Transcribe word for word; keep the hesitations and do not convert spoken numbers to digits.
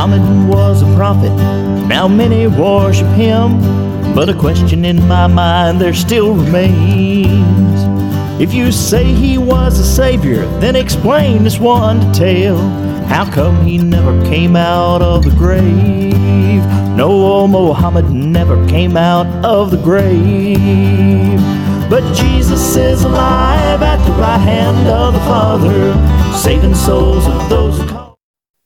Muhammad was a prophet, now many worship him, but a question in my mind there still remains. If you say he was a savior, then explain this one detail. How come he never came out of the grave? No, old Muhammad never came out of the grave. But Jesus is alive at the right hand of the Father, saving souls of those who